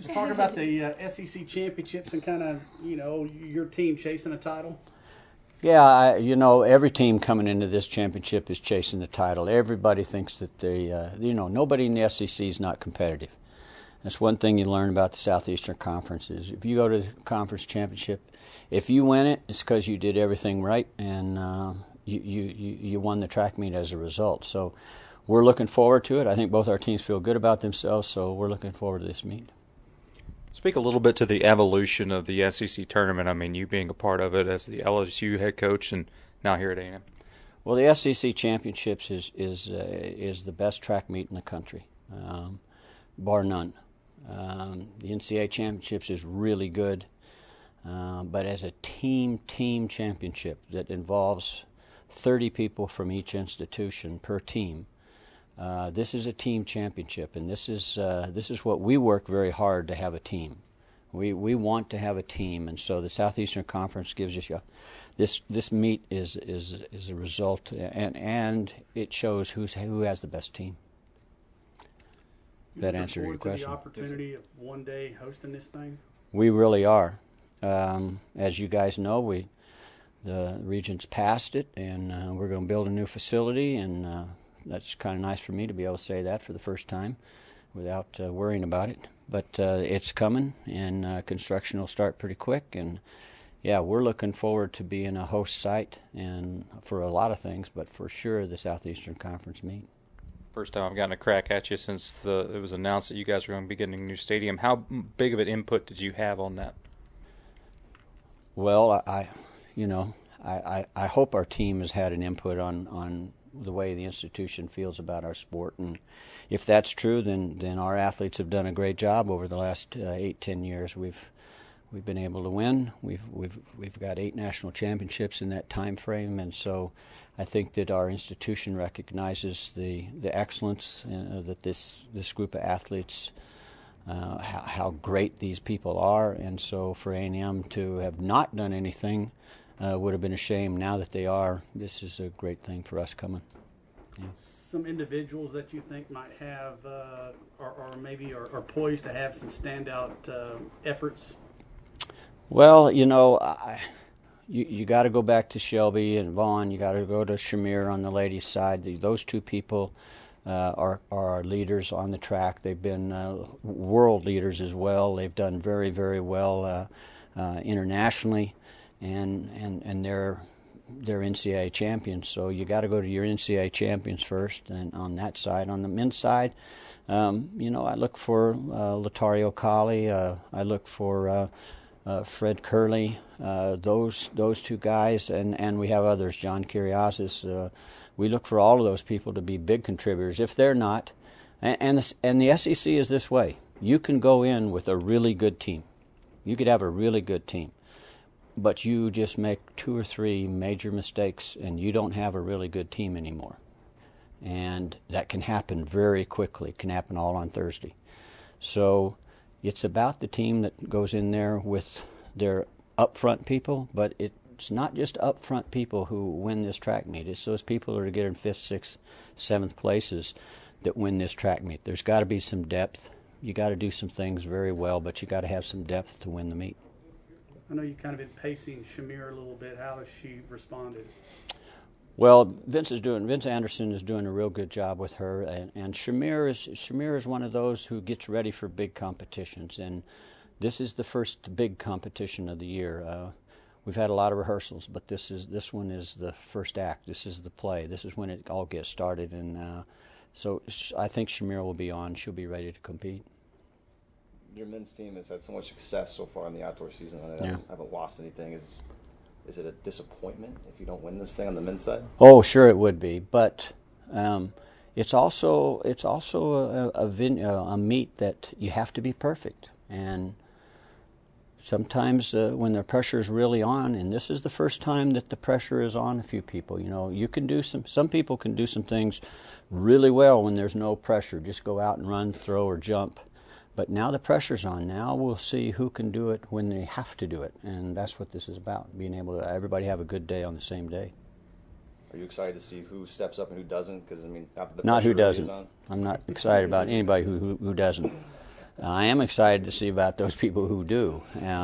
talk about the SEC championships and kind of, your team chasing a title? Yeah, every team coming into this championship is chasing the title. Everybody thinks that nobody in the SEC is not competitive. That's one thing you learn about the Southeastern Conference is if you go to the conference championship, if you win it, it's because you did everything right and you won the track meet as a result. So we're looking forward to it. I think both our teams feel good about themselves, so we're looking forward to this meet. Speak a little bit to the evolution of the SEC tournament. I mean, you being a part of it as the LSU head coach and now here at A&M. Well, the SEC Championships is the best track meet in the country, bar none. The NCAA Championships is really good, but as a team championship that involves 30 people from each institution per team, this is a team championship, and this is what we work very hard to have a team. We want to have a team, and so the Southeastern Conference gives us this meet is a result, and it shows who has the best team. That answered your question. The opportunity of one day hosting this thing. We really are. As you guys know, the Regents passed it, and we're going to build a new facility, and that's kind of nice for me to be able to say that for the first time without worrying about it. But it's coming, and construction will start pretty quick. And, yeah, we're looking forward to being a host site and for a lot of things, but for sure the Southeastern Conference meet. First time I've gotten a crack at you since it was announced that you guys were going to be getting a new stadium. How big of an input did you have on that? Well, I hope our team has had an input on the way the institution feels about our sport, and if that's true, then our athletes have done a great job over the last 8-10 years. We've been able to win. We've got 8 national championships in that time frame, and so I think that our institution recognizes the excellence that this group of athletes, how great these people are, and so for A&M to have not done anything would have been a shame. Now that they are, this is a great thing for us coming. Yeah. Some individuals that you think might have, or maybe are poised to have some standout efforts? Well, you got to go back to Shelby and Vaughn. You got to go to Shamir on the ladies' side. Those two people are our leaders on the track. They've been world leaders as well. They've done very, very well internationally, and they're NCAA champions. So you got to go to your NCAA champions first, and on that side. On the men's side, I look for Latario Colley. I look for Fred Curley, those two guys, and we have others, John Kiriazis. We look for all of those people to be big contributors. If they're not, and the SEC is this way, you can go in with a really good team. You could have a really good team, but you just make 2 or 3 major mistakes and you don't have a really good team anymore. And that can happen very quickly. It can happen all on Thursday. So it's about the team that goes in there with their up-front people, but it's not just up-front people who win this track meet. It's those people that are getting 5th, 6th, 7th places that win this track meet. There's got to be some depth. You got to do some things very well, but you got to have some depth to win the meet. I know you kind of been pacing Shamir a little bit. How has she responded? Well, Vince Anderson is doing a real good job with her, and Shamir is one of those who gets ready for big competitions, and this is the first big competition of the year. We've had a lot of rehearsals, but this one is the first act. This is the play. This is when it all gets started, and so I think Shamir will be on. She'll be ready to compete. Your men's team has had so much success so far in the outdoor season. I haven't lost anything. Is it a disappointment if you don't win this thing on the men's side? Oh, sure it would be, but it's also a meet that you have to be perfect, and sometimes when the pressure is really on, and this is the first time that the pressure is on a few people. You can do some people can do some things really well when there's no pressure. Just go out and run, throw, or jump. But now the pressure's on. Now we'll see who can do it when they have to do it, and that's what this is about, being able to everybody have a good day on the same day. Are you excited to see who steps up and who doesn't? Because, not who doesn't. I'm not excited about anybody who doesn't. I am excited to see about those people who do.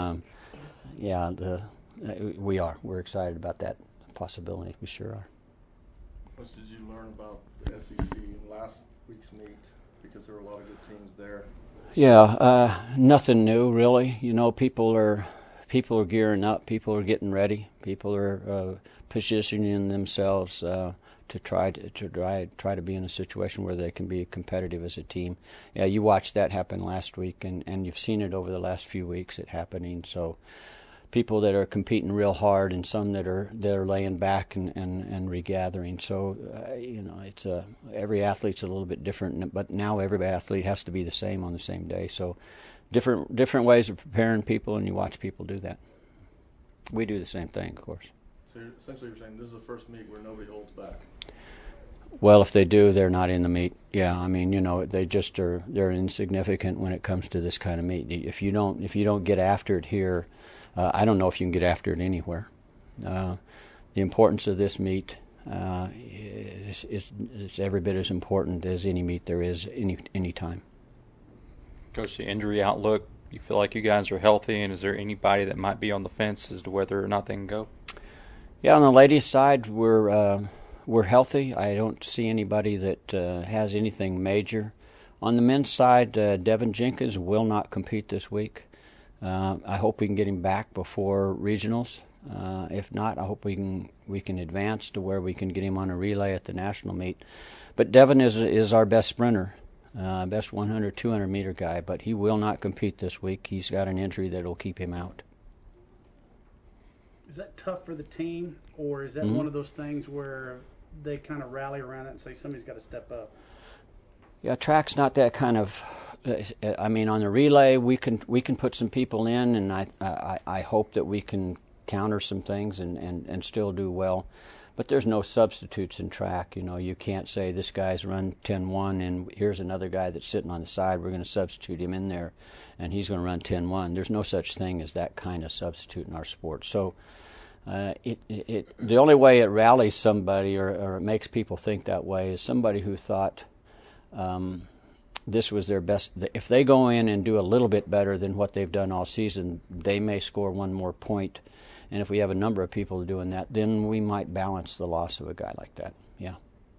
We are. We're excited about that possibility. We sure are. What did you learn about the SEC in last week's meet? Because there were a lot of good teams there. Yeah, nothing new really. You know, people are gearing up. People are getting ready. People are positioning themselves to try to be in a situation where they can be competitive as a team. Yeah, you watched that happen last week, and you've seen it over the last few weeks. It happening. So people that are competing real hard, and some that are laying back and regathering. So it's every athlete's a little bit different, but now every athlete has to be the same on the same day. So different ways of preparing people, and you watch people do that. We do the same thing, of course. So essentially you're saying this is the first meet where nobody holds back. Well, if they do, they're not in the meet. Yeah, I mean, they're insignificant when it comes to this kind of meet. If you don't get after it here, I don't know if you can get after it anywhere. The importance of this meet is every bit as important as any meet there is any time. Coach, the injury outlook, you feel like you guys are healthy, and is there anybody that might be on the fence as to whether or not they can go? Yeah, on the ladies' side, we're healthy. I don't see anybody that has anything major. On the men's side, Devin Jenkins will not compete this week. I hope we can get him back before regionals. If not, I hope we can advance to where we can get him on a relay at the national meet. But Devin is our best sprinter, best 100, 200 meter guy. But he will not compete this week. He's got an injury that will keep him out. Is that tough for the team, or is that one of those things where they kind of rally around it and say somebody's got to step up? Yeah, track's not that kind of. I mean, on the relay, we can put some people in, and I hope that we can counter some things and still do well. But there's no substitutes in track. You know, you can't say this guy's run 10-1 and here's another guy that's sitting on the side. We're going to substitute him in there, and he's going to run 10-1. There's no such thing as that kind of substitute in our sport. So the only way it rallies somebody or it makes people think that way is somebody who thought this was their best. If they go in and do a little bit better than what they've done all season, they may score one more point. And if we have a number of people doing that, then we might balance the loss of a guy like that. Yeah.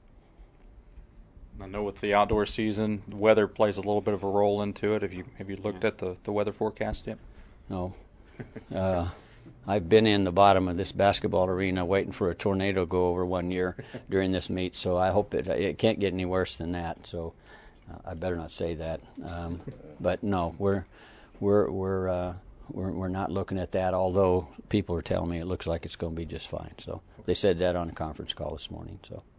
I know with the outdoor season, the weather plays a little bit of a role into it. Have you looked at the weather forecast yet? No. I've been in the bottom of this basketball arena waiting for a tornado to go over one year during this meet, so I hope it can't get any worse than that. So I better not say that. But no, we're not looking at that. Although people are telling me it looks like it's going to be just fine. So they said that on a conference call this morning. So.